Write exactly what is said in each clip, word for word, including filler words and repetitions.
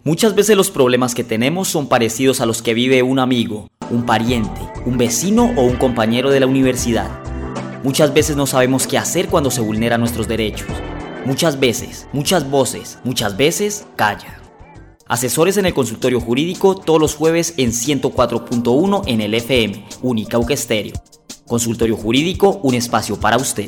Muchas veces los problemas que tenemos son parecidos a los que vive un amigo, un pariente, un vecino o un compañero de la universidad. Muchas veces no sabemos qué hacer cuando se vulneran nuestros derechos. Muchas veces, muchas voces, muchas veces, callan. Asesores en el consultorio jurídico todos los jueves en ciento cuatro punto uno en el F M, Unicauca Estéreo. Consultorio jurídico, un espacio para usted.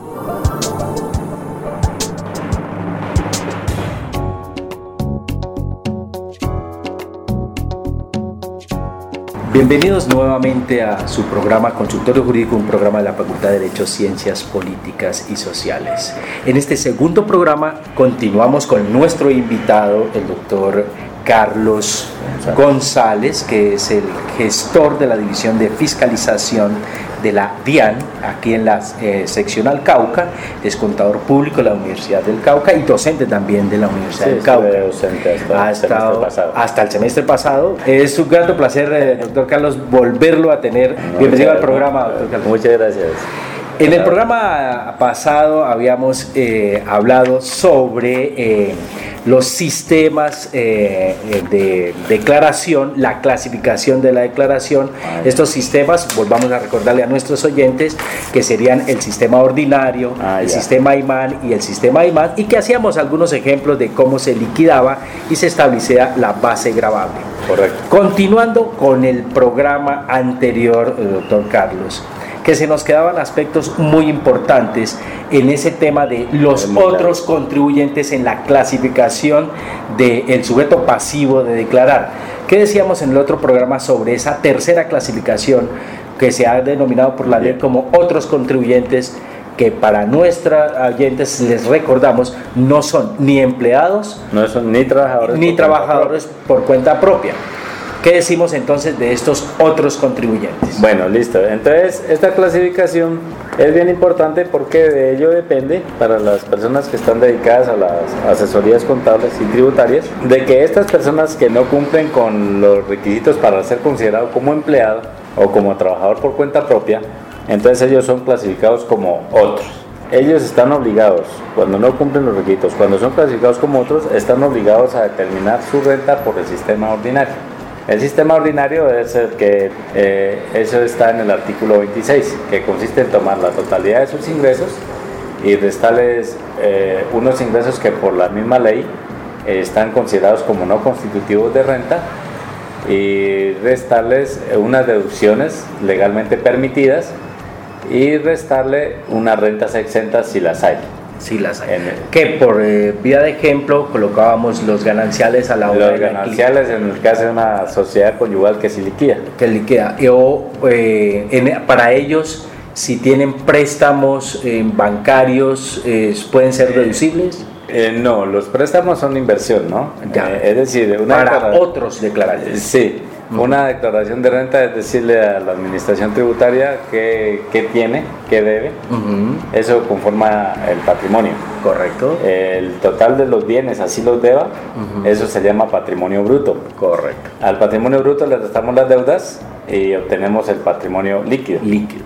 Bienvenidos nuevamente a su programa Consultorio Jurídico, un programa de la Facultad de Derecho, Ciencias Políticas y Sociales. En este segundo programa continuamos con nuestro invitado, el doctor Carlos González, que es el gestor de la División de Fiscalización de la DIAN, aquí en la eh, seccional Cauca, es contador público de la Universidad del Cauca y docente también de la Universidad sí, del Cauca. Docente hasta, ha el estado, pasado. hasta el semestre pasado. Es un grato placer, eh, doctor Carlos, volverlo a tener. No, Bienvenido al programa, doctor Carlos. Muchas gracias. En el programa pasado habíamos eh, hablado sobre eh, los sistemas eh, de declaración, la clasificación de la declaración. Ay. Estos sistemas, volvamos a recordarle a nuestros oyentes, que serían el sistema ordinario, Ay, el ya. sistema IMAN y el sistema IMAN, y que hacíamos algunos ejemplos de cómo se liquidaba y se establecía la base gravable. Correcto. Continuando con el programa anterior, doctor Carlos, que se nos quedaban aspectos muy importantes en ese tema de los otros contribuyentes en la clasificación del sujeto pasivo de declarar. ¿Qué decíamos en el otro programa sobre esa tercera clasificación que se ha denominado por la ley como otros contribuyentes, que para nuestros oyentes les recordamos no son ni empleados, no son ni trabajadores ni por trabajadores cuenta por cuenta propia? ¿Qué decimos entonces de estos otros contribuyentes? Bueno, listo. Entonces, esta clasificación es bien importante porque de ello depende, para las personas que están dedicadas a las asesorías contables y tributarias, de que estas personas que no cumplen con los requisitos para ser considerado como empleado o como trabajador por cuenta propia, entonces ellos son clasificados como otros. Ellos están obligados, cuando no cumplen los requisitos, cuando son clasificados como otros, están obligados a determinar su renta por el sistema ordinario. El sistema ordinario es el que, eh, eso está en el artículo veintiséis, que consiste en tomar la totalidad de sus ingresos y restarles eh, unos ingresos que por la misma ley eh, están considerados como no constitutivos de renta y restarles unas deducciones legalmente permitidas y restarle unas rentas exentas si las hay. Sí, las hay. Que por eh, vía de ejemplo colocábamos los gananciales a la hora los de gananciales en el caso de una sociedad conyugal que sí liquida. Que liquida. Y, o, eh, en, para ellos, si tienen préstamos eh, bancarios, eh, ¿pueden ser deducibles? Eh, no, los préstamos son inversión, ¿no? Ya. Eh, es decir, una para declara- otros declarantes. Sí. Una declaración de renta es decirle a la administración tributaria qué, qué tiene, qué debe. Uh-huh. Eso conforma el patrimonio. Correcto. El total de los bienes, así los deba, uh-huh. Eso se llama patrimonio bruto. Correcto. Al patrimonio bruto le restamos las deudas y obtenemos el patrimonio líquido. Líquido.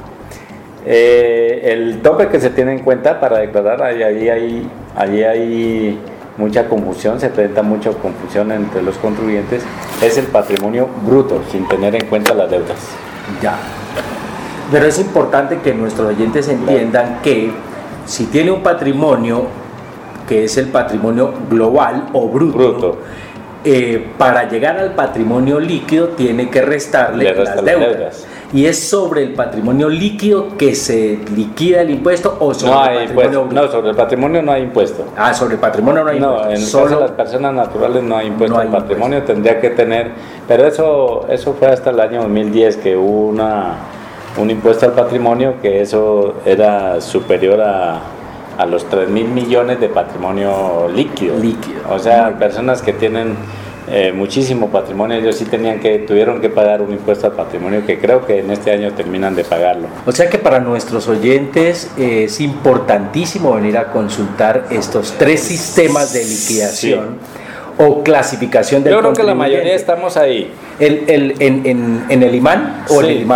Eh, el tope que se tiene en cuenta para declarar, allí hay, allí hay, hay mucha confusión, se presenta mucha confusión entre los contribuyentes, es el patrimonio bruto, sin tener en cuenta las deudas. Ya. Pero es importante que nuestros oyentes entiendan claro. que si tiene un patrimonio que es el patrimonio global o bruto, bruto. Eh, para llegar al patrimonio líquido tiene que restarle Le las deudas. deudas. Y es sobre el patrimonio líquido que se liquida el impuesto o sobre no el hay patrimonio impuesto. bruto. No, sobre el patrimonio no hay impuesto. Ah, sobre el patrimonio no hay no, impuesto. En el Solo caso de las personas naturales no hay impuesto. No hay el patrimonio impuesto. Tendría que tener, pero eso, eso fue hasta el año dos mil diez que hubo una, un impuesto al patrimonio que eso era superior a a los tres mil millones de patrimonio líquido. Líquido. O sea, Muy personas que tienen eh, muchísimo patrimonio, ellos sí tenían que, tuvieron que pagar un impuesto al patrimonio que creo que en este año terminan de pagarlo. O sea que para nuestros oyentes eh, es importantísimo venir a consultar estos tres sistemas de liquidación. Sí. O clasificación del Yo creo que la mayoría estamos ahí. El, el, en, en, ¿En el IMAN o sí. en el IMAS?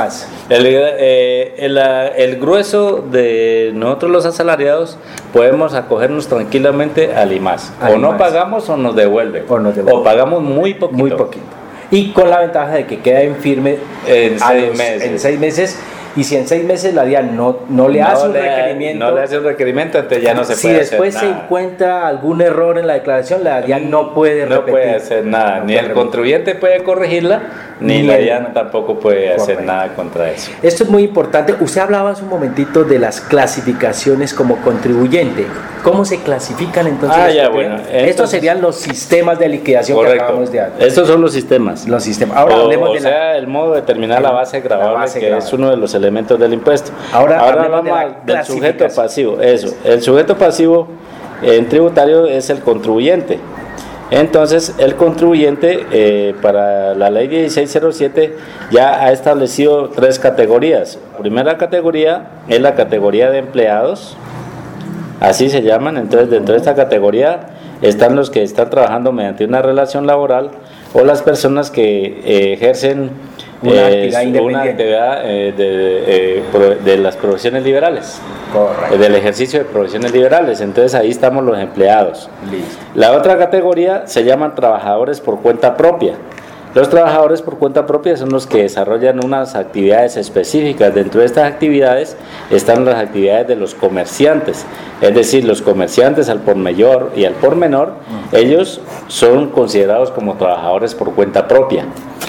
El, eh, el, el grueso de nosotros los asalariados podemos acogernos tranquilamente al I M A S. Al o no I M A S. pagamos o nos devuelven. O nos devuelven. O pagamos muy poquito. Muy poquito. Y con la ventaja de que queda en firme En a seis los- meses. en seis meses. Y si en seis meses la DIAN no, no le hace no un le, requerimiento, no le hace un requerimiento, entonces ya no se si puede después hacer se nada. encuentra algún error en la declaración, la DIAN no puede No repetir. puede hacer nada, No ni puede el repetir. contribuyente puede corregirla, ni, Ni la el- DIAN tampoco puede hacer Correcto. nada contra eso. Esto es muy importante. Usted hablaba hace un momentito de las clasificaciones como contribuyente. ¿Cómo se clasifican entonces? Ah, los ya, contribuyentes? bueno, Estos entonces- serían los sistemas de liquidación que Correcto. acabamos de hablar. Estos son los sistemas. Los sistemas. Ahora o, hablemos o de la- sea, el modo de determinar la base grabable, la base que gravable. es uno de los elementos del impuesto. Ahora hablemos de hablamos la del sujeto clasificación. pasivo. Eso, el sujeto pasivo en tributario es el contribuyente. Entonces, el contribuyente, eh, para la ley dieciséis cero siete, ya ha establecido tres categorías. Primera categoría es la categoría de empleados, así se llaman. Entonces, dentro de esta categoría están los que están trabajando mediante una relación laboral o las personas que eh, ejercen Una eh, actividad independiente. una actividad eh, de, eh, pro- de las profesiones liberales, Correcto. eh, del ejercicio de profesiones liberales. Entonces, ahí estamos los empleados. Listo. La otra categoría se llaman trabajadores por cuenta propia. Los trabajadores por cuenta propia son los que desarrollan unas actividades específicas. Dentro de estas actividades están las actividades de los comerciantes, es decir, los comerciantes al por mayor y al por menor, ellos son considerados como trabajadores por cuenta propia.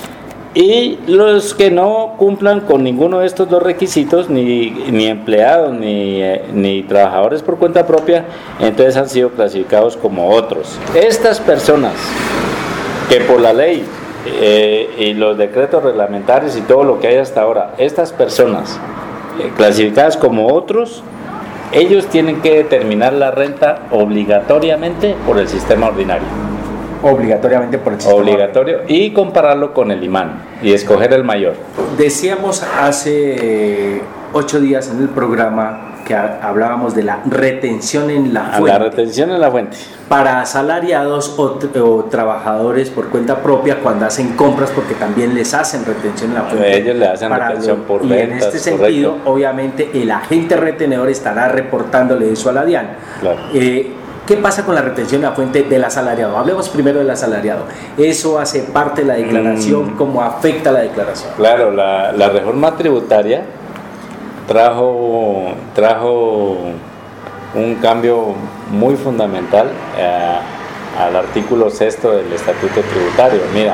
Y los que no cumplan con ninguno de estos dos requisitos, ni, ni empleados ni, eh, ni trabajadores por cuenta propia, entonces han sido clasificados como otros. Estas personas que por la ley eh, y los decretos reglamentarios y todo lo que hay hasta ahora, estas personas eh, clasificadas como otros, ellos tienen que determinar la renta obligatoriamente por el sistema ordinario. Obligatoriamente por el sistema. Obligatorio, y compararlo con el imán y escoger el mayor. Decíamos hace eh, ocho días en el programa que ha- hablábamos de la retención en la A fuente. la retención en la fuente. Para asalariados o, tr- o trabajadores por cuenta propia cuando hacen compras, porque también les hacen retención en la fuente. Ellos le hacen Para retención lo- por y ventas, en este sentido, correcto. obviamente, el agente retenedor estará reportándole eso a la DIAN. Claro. Eh, ¿Qué pasa con la retención en la fuente del asalariado? Hablemos primero del asalariado. ¿Eso hace parte de la declaración? Mm. ¿Cómo afecta la declaración? Claro, la, la reforma tributaria trajo, trajo un cambio muy fundamental eh, al artículo sexto del Estatuto Tributario. Mira,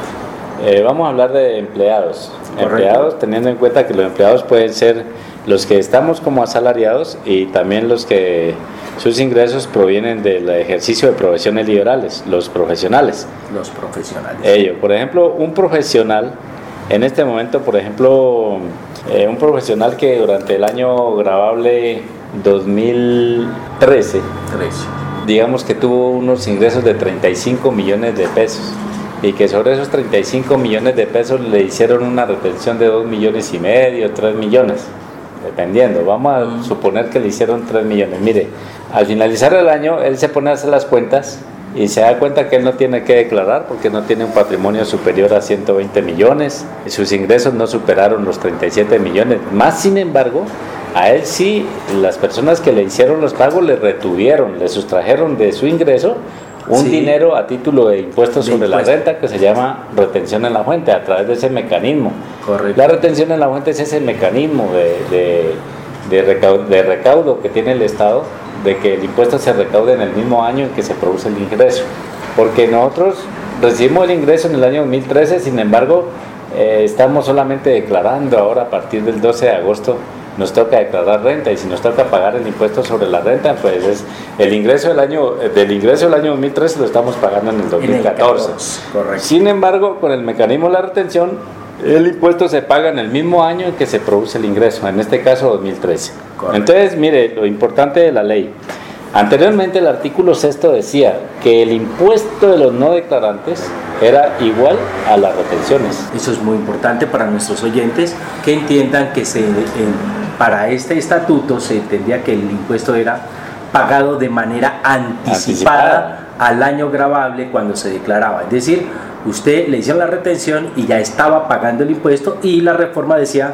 eh, vamos a hablar de empleados. Correcto. Empleados, teniendo en cuenta que los empleados pueden ser los que estamos como asalariados y también los que sus ingresos provienen del ejercicio de profesiones liberales, los profesionales. Los profesionales. Ello, por ejemplo, un profesional, en este momento, por ejemplo, eh, un profesional que durante el año grabable dos mil trece, Tres. digamos que tuvo unos ingresos de treinta y cinco millones de pesos y que sobre esos treinta y cinco millones de pesos le hicieron una retención de dos millones y medio, tres millones, dependiendo. Vamos a suponer que le hicieron tres millones. Mire, al finalizar el año, él se pone a hacer las cuentas y se da cuenta que él no tiene que declarar porque no tiene un patrimonio superior a ciento veinte millones, y sus ingresos no superaron los treinta y siete millones. Más sin embargo, a él sí, las personas que le hicieron los pagos le retuvieron, le sustrajeron de su ingreso un Sí. dinero a título de impuestos De sobre impuesto. la renta que se llama retención en la fuente a través de ese mecanismo. Correcto. La retención en la fuente es ese mecanismo de, de, de, recaudo, de recaudo que tiene el Estado, de que el impuesto se recaude en el mismo año en que se produce el ingreso. Porque nosotros recibimos el ingreso en el año dos mil trece, sin embargo, eh, estamos solamente declarando ahora a partir del doce de agosto. Nos toca declarar renta, y si nos toca pagar el impuesto sobre la renta, pues es el ingreso del año del ingreso del año dos mil trece lo estamos pagando en el dos mil catorce. Correcto. Sin embargo, con el mecanismo de la retención, el impuesto se paga en el mismo año en que se produce el ingreso, en este caso dos mil trece. Correcto. Entonces, mire, lo importante de la ley. Anteriormente el artículo sexto decía que el impuesto de los no declarantes era igual a las retenciones. Eso es muy importante para nuestros oyentes que entiendan que se, en- para este estatuto se entendía que el impuesto era pagado de manera anticipada, Anticipada. al año gravable cuando se declaraba. Es decir, usted le hicieron la retención y ya estaba pagando el impuesto, y la reforma decía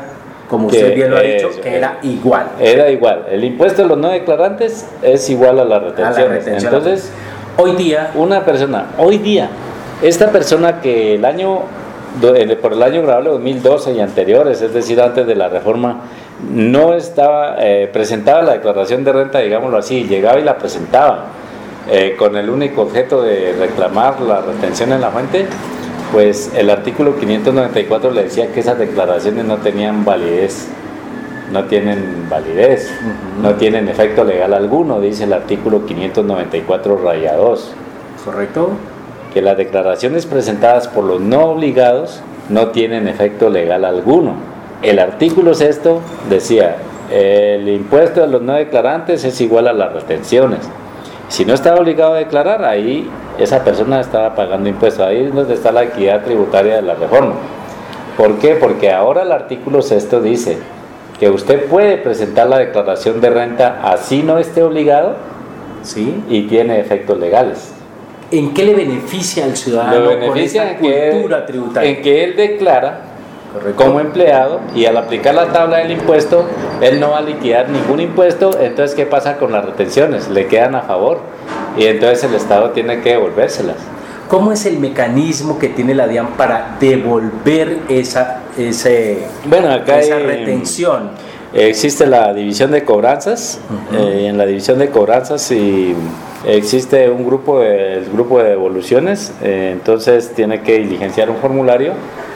como usted que, bien lo ha dicho, eso, que era igual. Era igual. El impuesto de los no declarantes es igual a las retenciones. retención. Entonces, hoy día, una persona, hoy día, esta persona que el año, por el año grabable dos mil doce y anteriores, es decir, antes de la reforma, no estaba, eh, presentaba la declaración de renta, digámoslo así, llegaba y la presentaba, eh, con el único objeto de reclamar la retención en la fuente, pues el artículo quinientos noventa y cuatro le decía que esas declaraciones no tenían validez, no tienen validez, uh-huh. no tienen efecto legal alguno, dice el artículo quinientos noventa y cuatro raya dos. ¿Correcto? Que las declaraciones presentadas por los no obligados no tienen efecto legal alguno. El artículo sexto decía, el impuesto de los no declarantes es igual a las retenciones. Si no estaba obligado a declarar, ahí esa persona estaba pagando impuestos. Ahí es donde está la equidad tributaria de la reforma. ¿Por qué? Porque ahora el artículo sexto dice que usted puede presentar la declaración de renta así no esté obligado, ¿sí? Y tiene efectos legales. ¿En qué le beneficia al ciudadano Lo beneficia con esta en cultura que, tributaria? En que él declara Correcto. Como empleado y al aplicar la tabla del impuesto, él no va a liquidar ningún impuesto. Entonces, ¿qué pasa con las retenciones? Le quedan a favor y entonces el Estado tiene que devolvérselas. ¿Cómo es el mecanismo que tiene la DIAN para devolver esa, ese, bueno, acá esa hay, retención? Existe la división de cobranzas. Uh-huh. eh, en la división de cobranzas y existe un grupo de, el grupo de devoluciones, eh, entonces tiene que diligenciar un formulario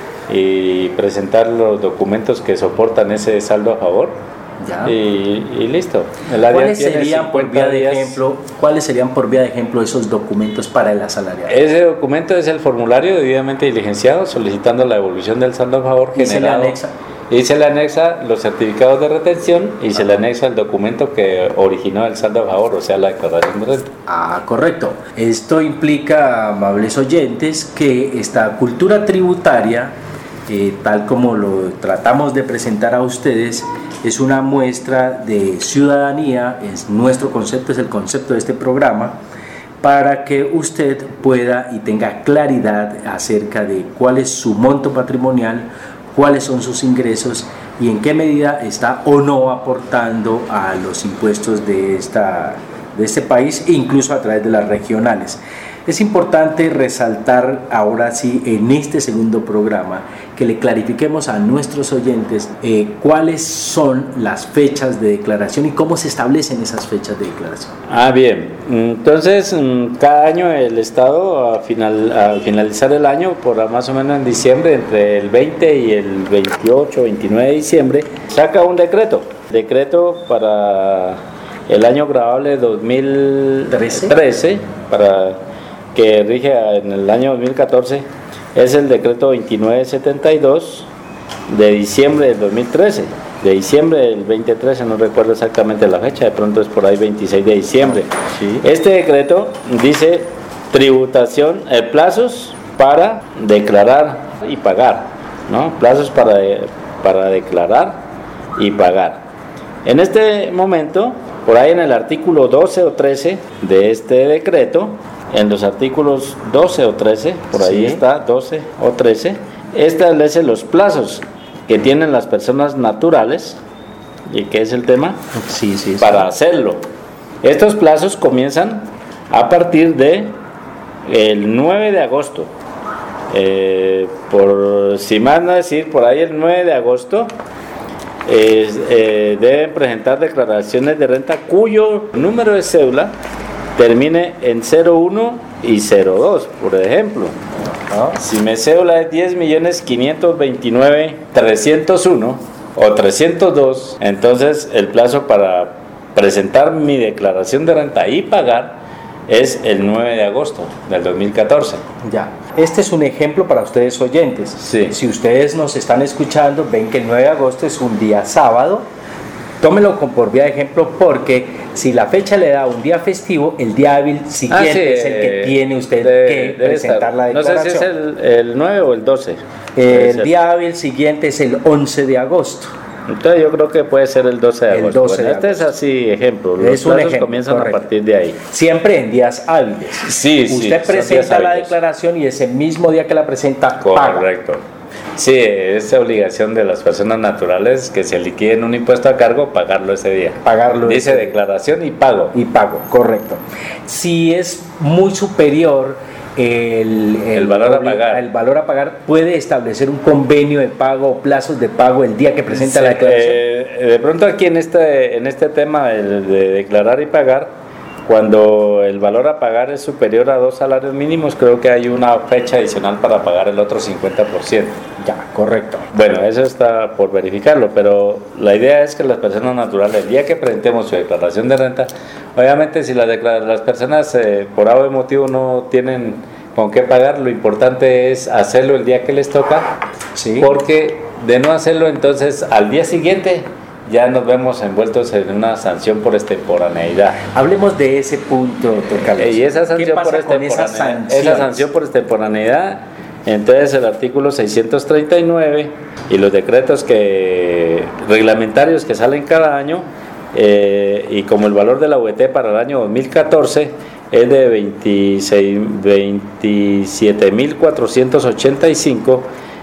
y presentar los documentos que soportan ese saldo a favor. Ya. Y, y listo. ¿Cuáles serían por vía de ejemplo? ¿Cuáles serían por vía de ejemplo esos documentos para el asalariado? Ese documento es el formulario debidamente diligenciado solicitando la devolución del saldo a favor ¿Y generado. Se le anexa? Y se le anexa los certificados de retención y se le anexa el documento que originó el saldo a favor, o sea, la declaración de renta. Ah, correcto. Esto implica, amables oyentes, que esta cultura tributaria, eh, tal como lo tratamos de presentar a ustedes, es una muestra de ciudadanía, es nuestro concepto, es el concepto de este programa, para que usted pueda y tenga claridad acerca de cuál es su monto patrimonial, cuáles son sus ingresos y en qué medida está o no aportando a los impuestos de, esta, de este país, incluso a través de las regionales. Es importante resaltar ahora sí en este segundo programa que le clarifiquemos a nuestros oyentes eh, cuáles son las fechas de declaración y cómo se establecen esas fechas de declaración. Ah, bien. Entonces, cada año el Estado, a final, al finalizar el año, por más o menos en diciembre, entre el veinte y el veintiocho, veintinueve de diciembre, saca un decreto. Decreto para el año grabable dos mil trece, para que rige en el año dos mil catorce, es el decreto veintinueve setenta y dos de diciembre del dos mil trece, de diciembre del veinte trece, no recuerdo exactamente la fecha, de pronto es por ahí veintiséis de diciembre. Sí. Este decreto dice tributación, eh, plazos para declarar y pagar, ¿no? Plazos para, para declarar y pagar. En este momento, por ahí en el artículo doce o trece de este decreto, en los artículos doce o trece, por ahí sí. está, doce o trece, establece los plazos que tienen las personas naturales, y que es el tema, sí, sí, para sí. hacerlo. Estos plazos comienzan a partir de el nueve de agosto, eh, por si más no decir, por ahí el nueve de agosto, eh, eh, deben presentar declaraciones de renta cuyo número de cédula termine en cero uno y cero dos, por ejemplo. ¿No? Si mi cédula es diez millones quinientos veintinueve mil trescientos uno o trescientos dos, entonces el plazo para presentar mi declaración de renta y pagar es el nueve de agosto del dos mil catorce. Ya, este es un ejemplo para ustedes oyentes. Sí. Si ustedes nos están escuchando, ven que el nueve de agosto es un día sábado. Tómelo con por vía de ejemplo, porque si la fecha le da un día festivo, el día hábil siguiente ah, sí, es el que tiene usted de, que presentar estar. la declaración. No sé si es el, el nueve o el doce. El día hábil siguiente es el once de agosto. Entonces yo creo que puede ser el doce de agosto. El doce bueno, de este agosto. es así ejemplo. Los es un plazos ejemplo, comienzan correcto. a partir de ahí. Siempre en días hábiles. Sí, sí. Usted presenta la declaración y ese mismo día que la presenta Correcto. paga. Sí, es obligación de las personas naturales que se liquiden un impuesto a cargo, pagarlo ese día. Pagarlo. Dice ese declaración día. y pago. Y pago, correcto. Si es muy superior el, el, el valor a pagar, el valor a pagar, puede establecer un convenio de pago o plazos de pago el día que presenta sí, la declaración. Eh, de pronto aquí en este, en este tema de, de declarar y pagar, cuando el valor a pagar es superior a dos salarios mínimos, creo que hay una fecha adicional para pagar el otro cincuenta por ciento. Ya, correcto. Bueno, eso está por verificarlo, pero la idea es que las personas naturales, el día que presentemos su declaración de renta, obviamente si las, las personas eh, por algún motivo no tienen con qué pagar, lo importante es hacerlo el día que les toca, sí. Porque de no hacerlo entonces al día siguiente ya nos vemos envueltos en una sanción por extemporaneidad. Hablemos de ese punto, doctor Carlos. Y esa sanción ¿Qué pasa por con esa sanción? Esa sanción por extemporaneidad, entonces el artículo seiscientos treinta y nueve y los decretos que reglamentarios que salen cada año, eh, y como el valor de la U E T para el año dos mil catorce es de veintisiete mil cuatrocientos ochenta y cinco,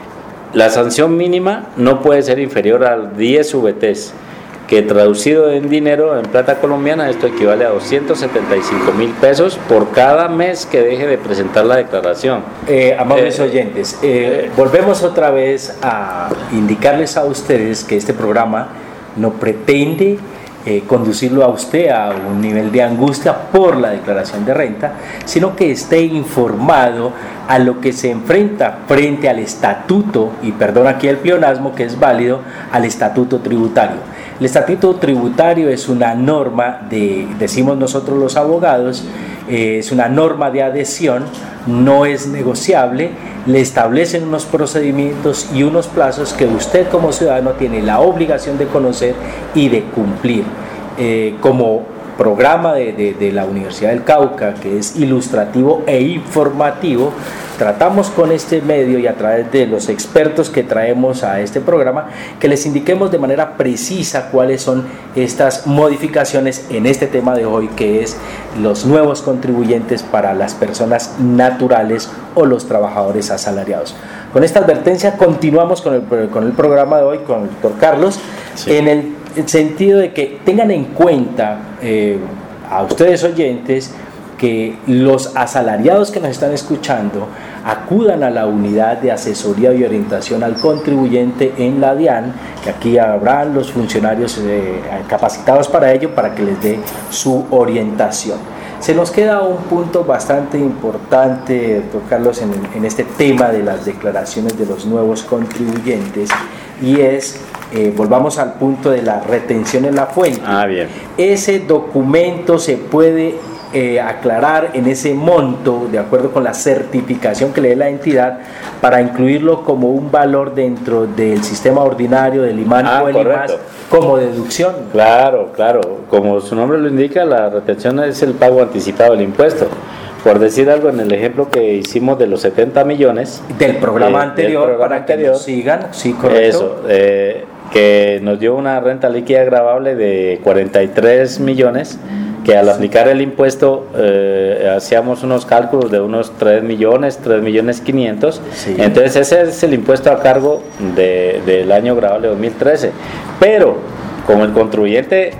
la sanción mínima no puede ser inferior a diez U E Ts, que traducido en dinero, en plata colombiana, esto equivale a doscientos setenta y cinco mil pesos por cada mes que deje de presentar la declaración. Eh, amables eh, oyentes, eh, eh, volvemos otra vez a indicarles a ustedes que este programa no pretende Eh, conducirlo a usted a un nivel de angustia por la declaración de renta, sino que esté informado a lo que se enfrenta frente al estatuto, y perdón aquí el pleonasmo que es válido, al estatuto tributario. El estatuto tributario es una norma de, decimos nosotros los abogados, eh, es una norma de adhesión, no es negociable, le establecen unos procedimientos y unos plazos que usted como ciudadano tiene la obligación de conocer y de cumplir. Eh, como programa de, de, de la Universidad del Cauca, que es ilustrativo e informativo, tratamos con este medio y a través de los expertos que traemos a este programa, que les indiquemos de manera precisa cuáles son estas modificaciones en este tema de hoy, que es los nuevos contribuyentes para las personas naturales o los trabajadores asalariados. Con esta advertencia continuamos con el, con el programa de hoy con el doctor Carlos, sí. en el sentido de que tengan en cuenta eh, a ustedes oyentes que los asalariados que nos están escuchando acudan a la unidad de asesoría y orientación al contribuyente en la DIAN, que aquí habrán los funcionarios eh, capacitados para ello, para que les dé su orientación. Se nos queda un punto bastante importante, doctor Carlos, en, en este tema de las declaraciones de los nuevos contribuyentes, y es, eh, volvamos al punto de la retención en la fuente. Ah, bien. Ese documento se puede eh, aclarar en ese monto, de acuerdo con la certificación que le dé la entidad, para incluirlo como un valor dentro del sistema ordinario del IMAN ah, o el correcto. IMAS como deducción. Claro, claro. Como su nombre lo indica, la retención es el pago anticipado del impuesto. Por decir algo, en el ejemplo que hicimos de los setenta millones del programa eh, anterior, del programa para anterior, que nos sigan, sí, correcto. Eso, eh, que nos dio una renta líquida gravable de cuarenta y tres millones, que al aplicar el impuesto eh, hacíamos unos cálculos de unos tres millones, tres millones quinientos, sí. Entonces ese es el impuesto a cargo de, del año gravable dos mil trece, pero como el contribuyente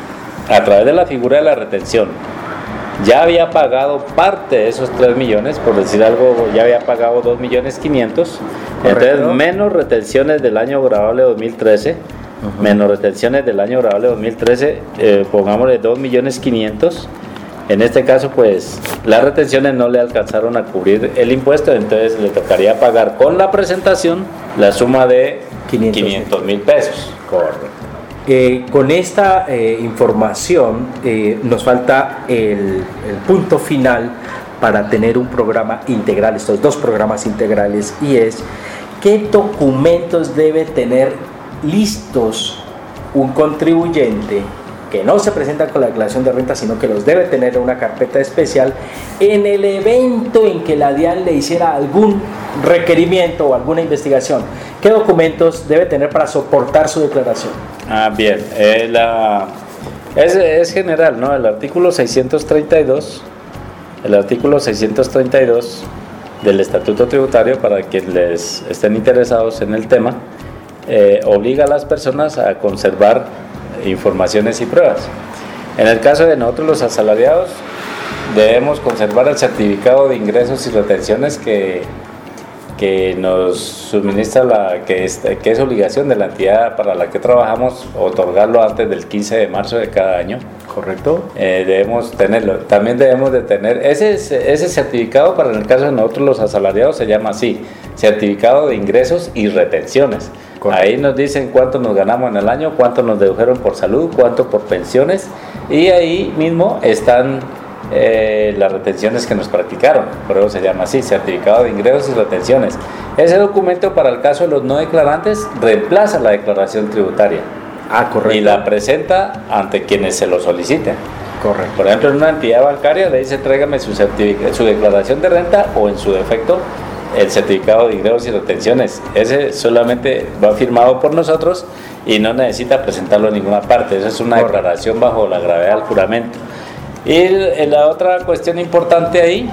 a través de la figura de la retención ya había pagado parte de esos tres millones, por decir algo, ya había pagado dos millones quinientos, entonces menos retenciones del año gravable dos mil trece, uh-huh. menos retenciones del año gravable dos mil trece, eh, pongámosle dos millones quinientos, en este caso pues las retenciones no le alcanzaron a cubrir el impuesto, entonces le tocaría pagar con la presentación la suma de quinientos mil pesos. Correcto. Eh, con esta eh, información eh, nos falta el, el punto final para tener un programa integral, estos dos programas integrales, y es qué documentos debe tener listos un contribuyente que no se presenta con la declaración de renta, sino que los debe tener en una carpeta especial en el evento en que la DIAN le hiciera algún requerimiento o alguna investigación. ¿Qué documentos debe tener para soportar su declaración? Ah, bien. Eh, la, es, es general, ¿no? El artículo seiscientos treinta y dos, el artículo seiscientos treinta y dos del Estatuto Tributario, para quienes estén interesados en el tema, eh, obliga a las personas a conservar informaciones y pruebas. En el caso de nosotros los asalariados, debemos conservar el certificado de ingresos y retenciones que, que nos suministra, la, que, es, que es obligación de la entidad para la que trabajamos, otorgarlo antes del quince de marzo de cada año. Correcto. Eh, debemos tenerlo. También debemos de tener, ese, ese certificado para el caso de nosotros los asalariados se llama así, certificado de ingresos y retenciones. Correcto. Ahí nos dicen cuánto nos ganamos en el año, cuánto nos dedujeron por salud, cuánto por pensiones, y ahí mismo están eh, las retenciones que nos practicaron, por eso se llama así, certificado de ingresos y retenciones. Ese documento para el caso de los no declarantes reemplaza la declaración tributaria. Ah, correcto. Y la presenta ante quienes se lo soliciten. Correcto. Por ejemplo, en una entidad bancaria le dice tráigame su, su declaración de renta o en su defecto el certificado de ingresos y retenciones. Ese solamente va firmado por nosotros y no necesita presentarlo en ninguna parte. Esa es una Correcto. declaración bajo la gravedad del juramento. Y la otra cuestión importante ahí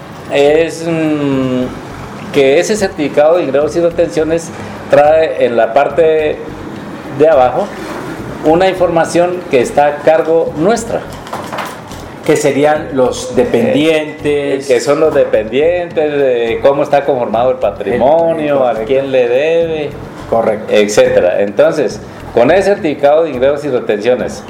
es mmm, que ese certificado de ingresos y retenciones trae en la parte de abajo una información que está a cargo nuestra, que serían los dependientes, eh, que son los dependientes, de cómo está conformado el patrimonio, el, a quién le debe, correcto, etcétera. Entonces, con ese certificado de ingresos y retenciones,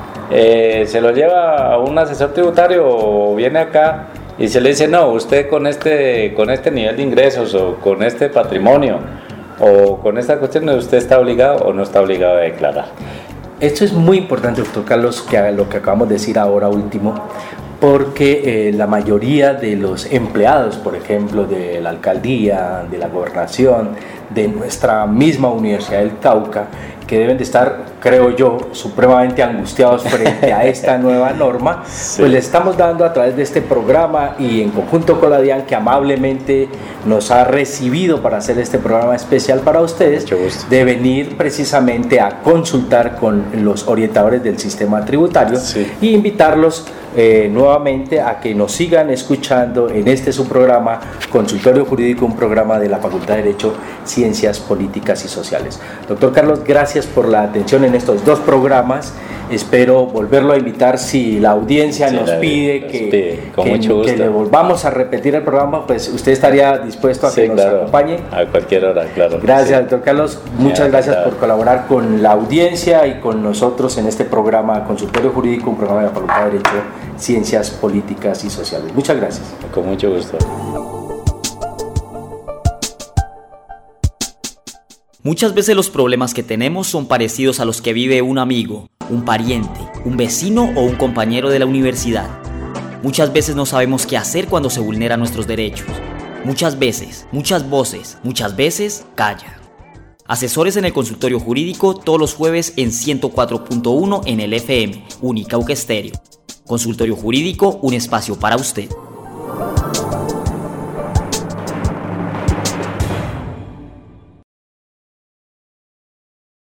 eh, se lo lleva a un asesor tributario o viene acá y se le dice no, usted con este con este nivel de ingresos o con este patrimonio o con esta cuestión, usted está obligado o no está obligado a declarar. Esto es muy importante, doctor Carlos, que lo que acabamos de decir ahora último, porque eh, la mayoría de los empleados, por ejemplo, de la alcaldía, de la gobernación, de nuestra misma Universidad del Cauca, que deben de estar, creo yo, supremamente angustiados frente a esta nueva norma, sí. Pues le estamos dando a través de este programa y en conjunto con la DIAN, que amablemente nos ha recibido para hacer este programa especial para ustedes, de venir precisamente a consultar con los orientadores del sistema tributario, sí. Y invitarlos eh, nuevamente a que nos sigan escuchando en este su programa Consultorio Jurídico, un programa de la Facultad de Derecho, Ciencias Políticas y Sociales. Doctor Carlos, gracias por la atención en estos dos programas. Espero volverlo a invitar si la audiencia sí, nos la, pide, que, pide con que, mucho gusto. que le volvamos a repetir el programa, pues usted estaría dispuesto a sí, que nos claro, acompañe. A cualquier hora, claro. Gracias, sí. Doctor Carlos. Muchas ya, gracias claro. por colaborar con la audiencia y con nosotros en este programa Consultorio Jurídico, un programa de la Facultad de Derecho, Ciencias Políticas y Sociales. Muchas gracias. Con mucho gusto. Muchas veces los problemas que tenemos son parecidos a los que vive un amigo, un pariente, un vecino o un compañero de la universidad. Muchas veces no sabemos qué hacer cuando se vulneran nuestros derechos. Muchas veces, muchas voces, muchas veces callan. Asesores en el Consultorio Jurídico todos los jueves en ciento cuatro punto uno en el F M, Unicauca Estéreo. Consultorio Jurídico, un espacio para usted.